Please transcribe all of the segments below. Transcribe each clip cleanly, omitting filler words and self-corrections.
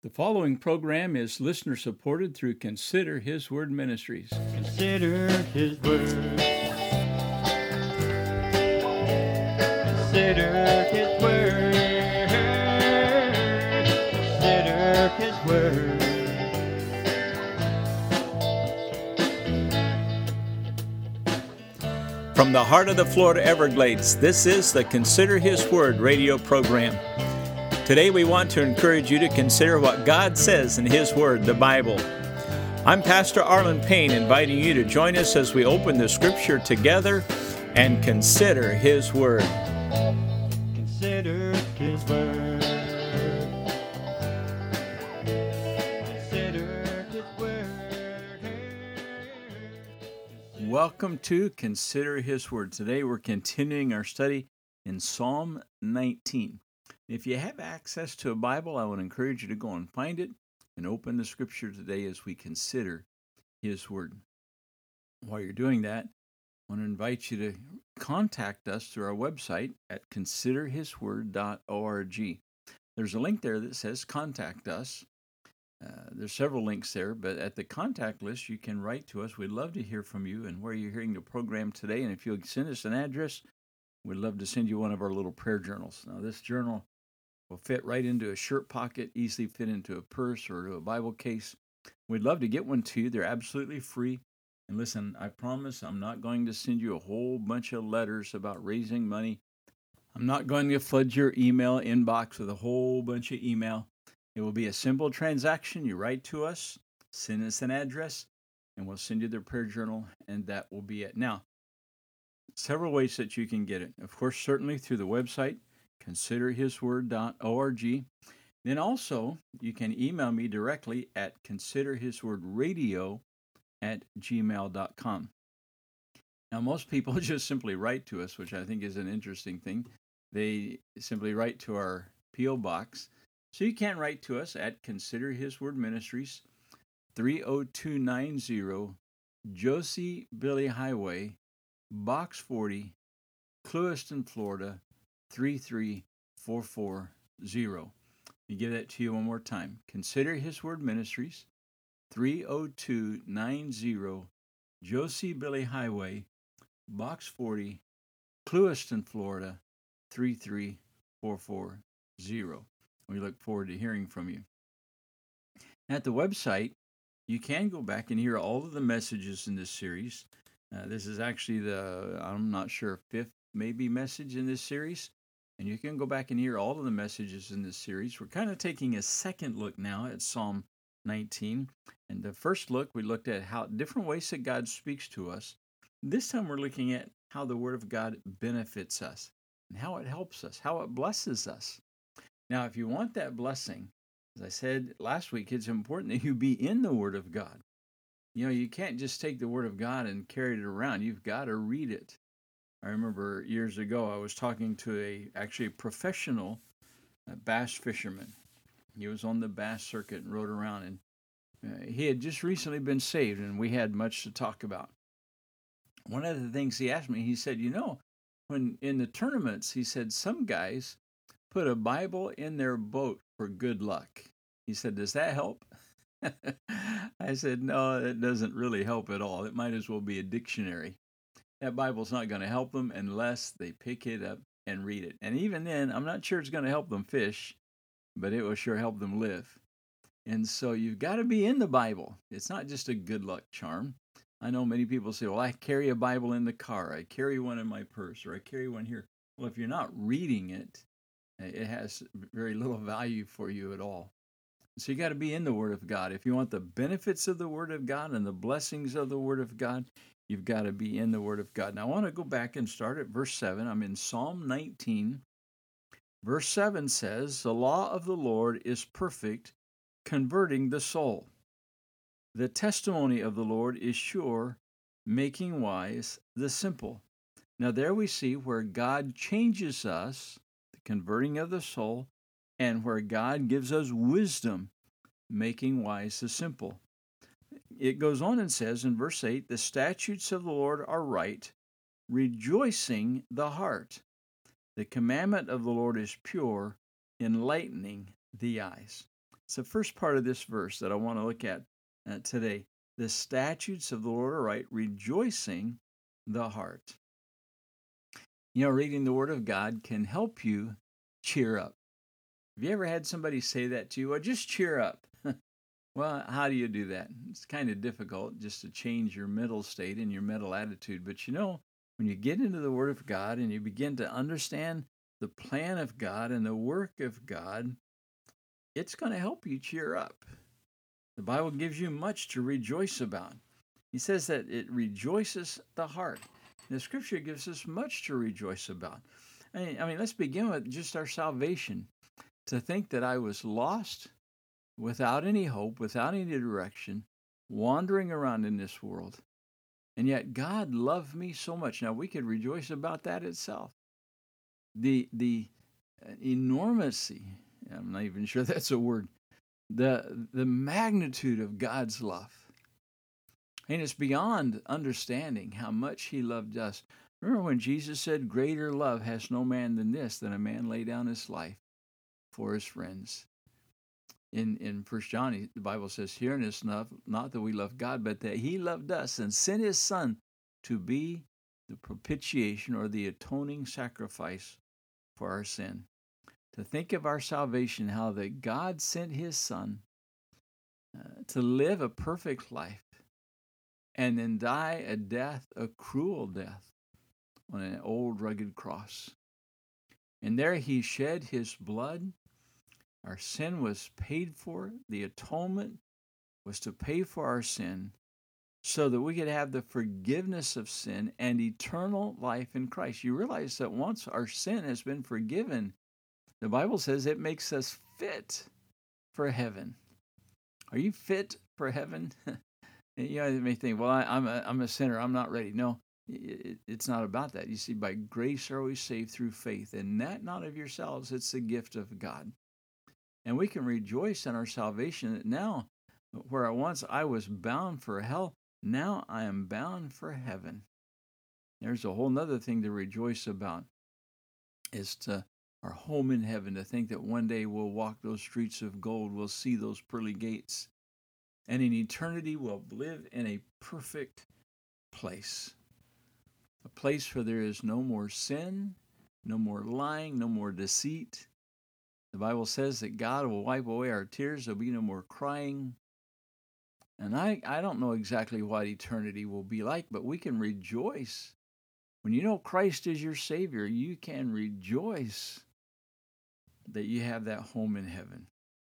The following program is listener supported through Consider His Word Ministries. Consider His Word. Consider His Word. Consider His Word. From the heart of the Florida Everglades, this is the Consider His Word radio program. Today we want to encourage you to consider what God says in His Word, the Bible. I'm Pastor Arlen Payne, inviting you to join us as we open the Scripture together and consider His Word. Consider His Word. Consider His Word. Welcome to Consider His Word. Today we're continuing our study in Psalm 19. If you have access to a Bible, I would encourage you to go and find it and open the Scripture today as we consider His Word. While you're doing that, I want to invite you to contact us through our website at considerhisword.org. There's a link there that says Contact Us. There's several links there, but at the contact list, you can write to us. We'd love to hear from you and where you're hearing the program today. And if you'll send us an address, we'd love to send you one of our little prayer journals. Now, this journal will fit right into a shirt pocket, easily fit into a purse or to a Bible case. We'd love to get one to you. They're absolutely free. And listen, I promise I'm not going to send you a whole bunch of letters about raising money. I'm not going to flood your email inbox with a whole bunch of email. It will be a simple transaction. You write to us, send us an address, and we'll send you the prayer journal, and that will be it. Now, several ways that you can get it. Of course, certainly through the website, considerhisword.org. Then also, you can email me directly at considerhiswordradio@gmail.com. Now, most people just simply write to us, which I think is an interesting thing. They simply write to our P.O. Box. So you can write to us at Consider His Word Ministries, 30290 Josie Billie Highway, Box 40, Clewiston, Florida, 33440. You give that to you one more time. Consider His Word Ministries, 30290 Josie Billie Highway, Box 40, Clewiston, Florida, 33440. We look forward to hearing from you. At the website, you can go back and hear all of the messages in this series. This is actually I'm not sure, fifth maybe message in this series. And you can go back and hear all of the messages in this series. We're kind of taking a second look now at Psalm 19. And the first look, we looked at how different ways that God speaks to us. This time we're looking at how the Word of God benefits us and how it helps us, how it blesses us. Now, if you want that blessing, as I said last week, it's important that you be in the Word of God. You know, you can't just take the Word of God and carry it around. You've got to read it. I remember years ago, I was talking to a professional bass fisherman. He was on the bass circuit and rode around, and he had just recently been saved, and we had much to talk about. One of the things he asked me, he said, when in the tournaments, he said, some guys put a Bible in their boat for good luck. He said, does that help? I said, no, it doesn't really help at all. It might as well be a dictionary. That Bible's not going to help them unless they pick it up and read it. And even then, I'm not sure it's going to help them fish, but it will sure help them live. And so you've got to be in the Bible. It's not just a good luck charm. I know many people say, well, I carry a Bible in the car. I carry one in my purse, or I carry one here. Well, if you're not reading it, it has very little value for you at all. So you got to be in the Word of God. If you want the benefits of the Word of God and the blessings of the Word of God, you've got to be in the Word of God. Now, I want to go back and start at verse 7. I'm in Psalm 19. Verse 7 says, the law of the Lord is perfect, converting the soul. The testimony of the Lord is sure, making wise the simple. Now, there we see where God changes us, the converting of the soul, and where God gives us wisdom, making wise the simple. It goes on and says in verse 8, the statutes of the Lord are right, rejoicing the heart. The commandment of the Lord is pure, enlightening the eyes. It's the first part of this verse that I want to look at today. The statutes of the Lord are right, rejoicing the heart. You know, reading the Word of God can help you cheer up. Have you ever had somebody say that to you? Well, just cheer up. Well, how do you do that? It's kind of difficult just to change your mental state and your mental attitude. But you know, when you get into the Word of God and you begin to understand the plan of God and the work of God, it's going to help you cheer up. The Bible gives you much to rejoice about. He says that it rejoices the heart. The Scripture gives us much to rejoice about. I mean, let's begin with just our salvation. To think that I was lost, without any hope, without any direction, wandering around in this world. And yet God loved me so much. Now we could rejoice about that itself. The enormity, I'm not even sure that's a word, the magnitude of God's love. And it's beyond understanding how much he loved us. Remember when Jesus said, greater love has no man than this, than a man lay down his life for his friends. In 1 John, the Bible says, herein is not that we love God, but that he loved us and sent his Son to be the propitiation or the atoning sacrifice for our sin. To think of our salvation, how that God sent his Son to live a perfect life and then die a death, a cruel death, on an old rugged cross. And there he shed his blood. Our sin was paid for. The atonement was to pay for our sin so that we could have the forgiveness of sin and eternal life in Christ. You realize that once our sin has been forgiven, the Bible says it makes us fit for heaven. Are you fit for heaven? You know, you may think, well, I'm a sinner. I'm not ready. No, it's not about that. You see, by grace are we saved through faith, and that not of yourselves. It's the gift of God. And we can rejoice in our salvation that now, where once I was bound for hell, now I am bound for heaven. There's a whole nother thing to rejoice about. Is to our home in heaven, to think that one day we'll walk those streets of gold, we'll see those pearly gates, and in eternity we'll live in a perfect place. A place where there is no more sin, no more lying, no more deceit. The Bible says that God will wipe away our tears. There'll be no more crying. And I don't know exactly what eternity will be like, but we can rejoice. When you know Christ is your Savior, you can rejoice that you have that home in heaven.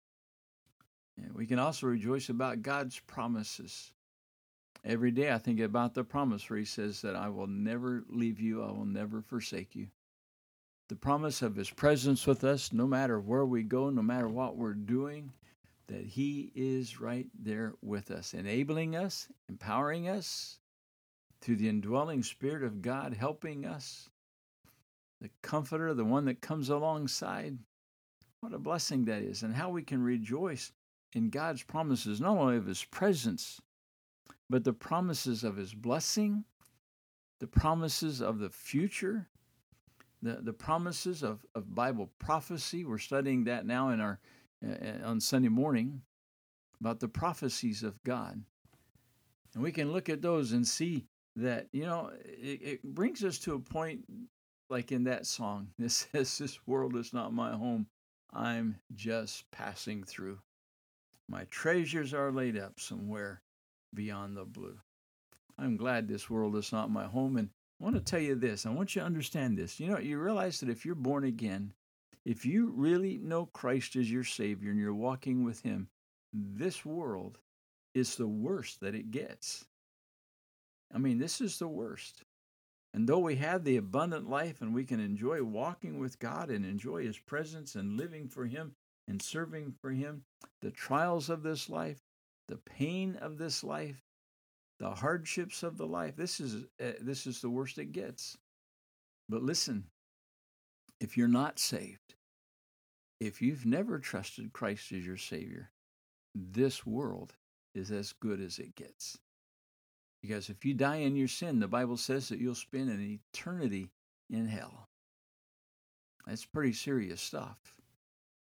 And we can also rejoice about God's promises. Every day I think about the promise where he says that I will never leave you, I will never forsake you. The promise of his presence with us, no matter where we go, no matter what we're doing, that he is right there with us, enabling us, empowering us through the indwelling Spirit of God, helping us, the comforter, the one that comes alongside. What a blessing that is, and how we can rejoice in God's promises, not only of his presence, but the promises of his blessing, the promises of the future, the promises of Bible prophecy. We're studying that now in our on Sunday morning about the prophecies of God. And we can look at those and see that, you know, it brings us to a point like in that song that says, this world is not my home. I'm just passing through. My treasures are laid up somewhere beyond the blue. I'm glad this world is not my home. And I want to tell you this. I want you to understand this. You know, you realize that if you're born again, if you really know Christ as your Savior and you're walking with him, this world is the worst that it gets. I mean, this is the worst. And though we have the abundant life and we can enjoy walking with God and enjoy his presence and living for him and serving for him, the trials of this life, the pain of this life, the hardships of the life, this is the worst it gets. But listen, if you're not saved, if you've never trusted Christ as your Savior, this world is as good as it gets. Because if you die in your sin, the Bible says that you'll spend an eternity in hell. That's pretty serious stuff.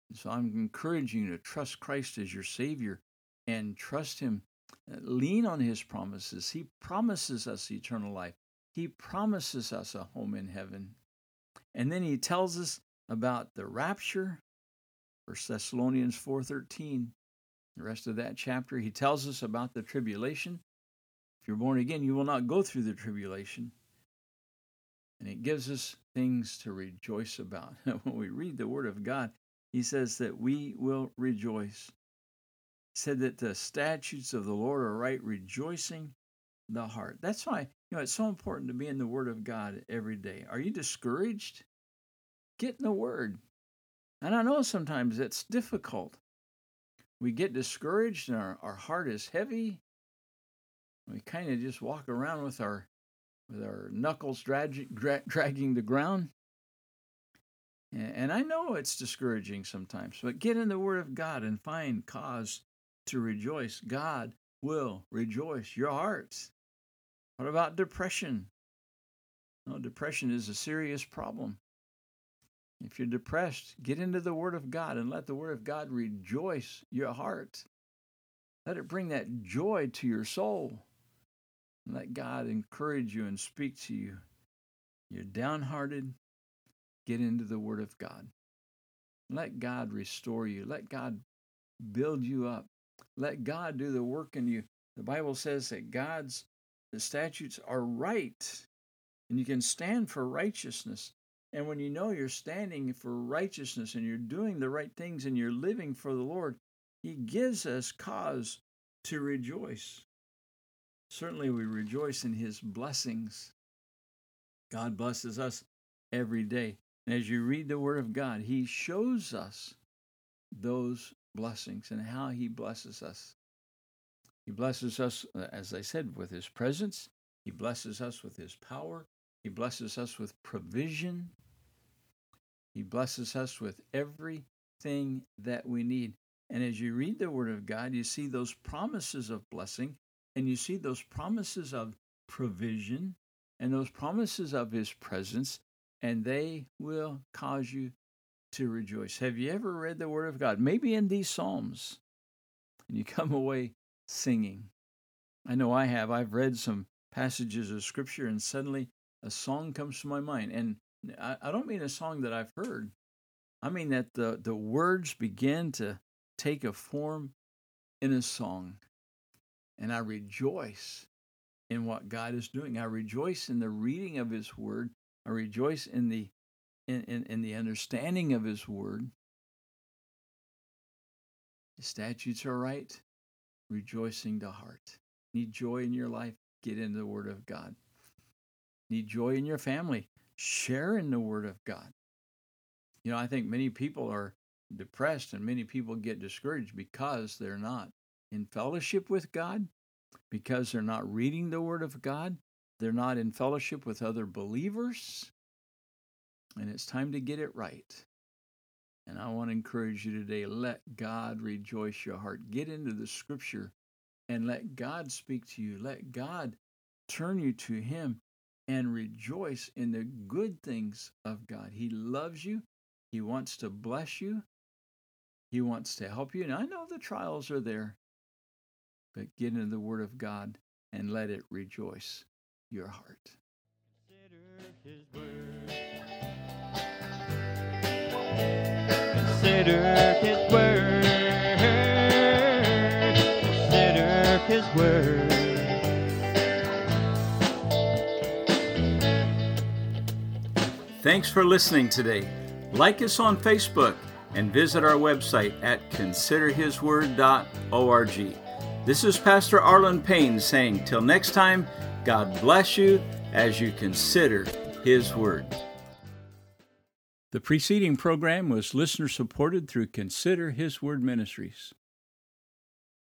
So I'm encouraging you to trust Christ as your Savior and trust Him. Lean on His promises. He promises us eternal life. He promises us a home in heaven. And then He tells us about the rapture, 1 Thessalonians 4:13. The rest of that chapter, He tells us about the tribulation. If you're born again, you will not go through the tribulation. And it gives us things to rejoice about. When we read the Word of God, He says that we will rejoice. He said that the statutes of the Lord are right, rejoicing the heart. That's why, it's so important to be in the Word of God every day. Are you discouraged? Get in the Word. And I know sometimes it's difficult. We get discouraged and our heart is heavy. We kind of just walk around with our knuckles dragging the ground. And I know it's discouraging sometimes, but get in the Word of God and find cause to rejoice. God will rejoice your hearts. What about depression? No, depression is a serious problem. If you're depressed, get into the Word of God and let the Word of God rejoice your heart. Let it bring that joy to your soul. And let God encourage you and speak to you. You're downhearted, get into the Word of God. Let God restore you. Let God build you up. Let God do the work in you. The Bible says that the statutes are right, and you can stand for righteousness. And when you know you're standing for righteousness and you're doing the right things and you're living for the Lord, He gives us cause to rejoice. Certainly we rejoice in His blessings. God blesses us every day. And as you read the Word of God, He shows us those blessings and how He blesses us. He blesses us, as I said, with His presence. He blesses us with His power. He blesses us with provision. He blesses us with everything that we need. And as you read the Word of God, you see those promises of blessing, and you see those promises of provision, and those promises of His presence, and they will cause you to rejoice. Have you ever read the Word of God? Maybe in these Psalms, and you come away singing. I know I have. I've read some passages of Scripture, and suddenly a song comes to my mind. And I don't mean a song that I've heard. I mean that the words begin to take a form in a song. And I rejoice in what God is doing. I rejoice in the reading of His Word. I rejoice in the understanding of His Word. The statutes are right, rejoicing the heart. Need joy in your life? Get into the Word of God. Need joy in your family? Share in the Word of God. I think many people are depressed and many people get discouraged because they're not in fellowship with God, because they're not reading the Word of God. They're not in fellowship with other believers. And it's time to get it right. And I want to encourage you today, let God rejoice your heart. Get into the Scripture and let God speak to you. Let God turn you to Him and rejoice in the good things of God. He loves you. He wants to bless you. He wants to help you. And I know the trials are there, but get into the Word of God and let it rejoice your heart. Consider His word. Consider His word. Thanks for listening today. Like us on Facebook and visit our website at considerhisword.org. This is Pastor Arlen Payne saying, till next time, God bless you as you consider His Word. The preceding program was listener-supported through Consider His Word Ministries.